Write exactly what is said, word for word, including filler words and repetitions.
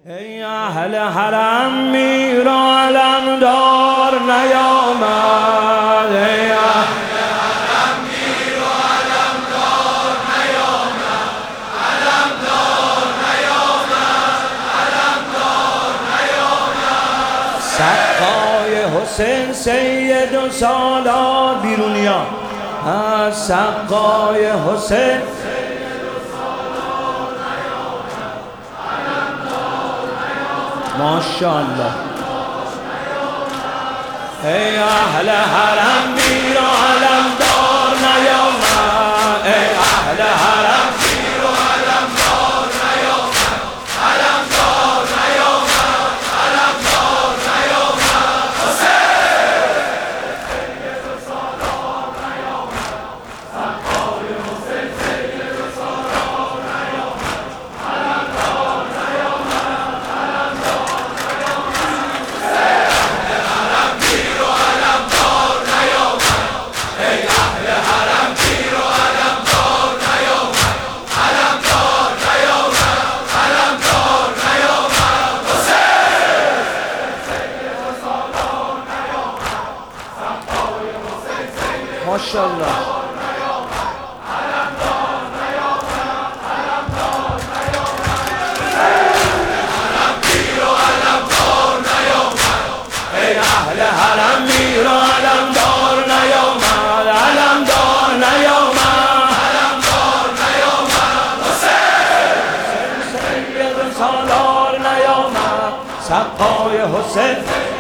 ای اهل حرم میر و علمدار نیامد، ای اهل حرم میر و علمدار نیامد، علمدار نیامد، علمدار نیامد. سقای حسین سید و سالار بیرونیا، سقای حسین ماشاءالله. ای اهل حرم میر و علمدار نیامد، ای اهل حرم میر و علمدار نیامد، علمدار نیامد، علمدار نیامد. حسین سید و سالار نیامد، سقای حسین سید و سالار نیامد، علمدار نیامد، علمدار نیامد. ای اهل حرم میر و علمدار نیامد، ای اهل حرم میر و علمدار نیامد، علمدار نیامد، علمدار نیامد. حسین سید و سالار نیامد، سقای حسین سید و ماشاءالله. نیامد، علمدار نیامد، علمدار نیامد. حرم میر و علمدار نیامد، ای اهل حرم میر و علمدار نیامد، علمدار نیامد، علمدار نیامد. حسین سید و سالار نیامد، سقای حسین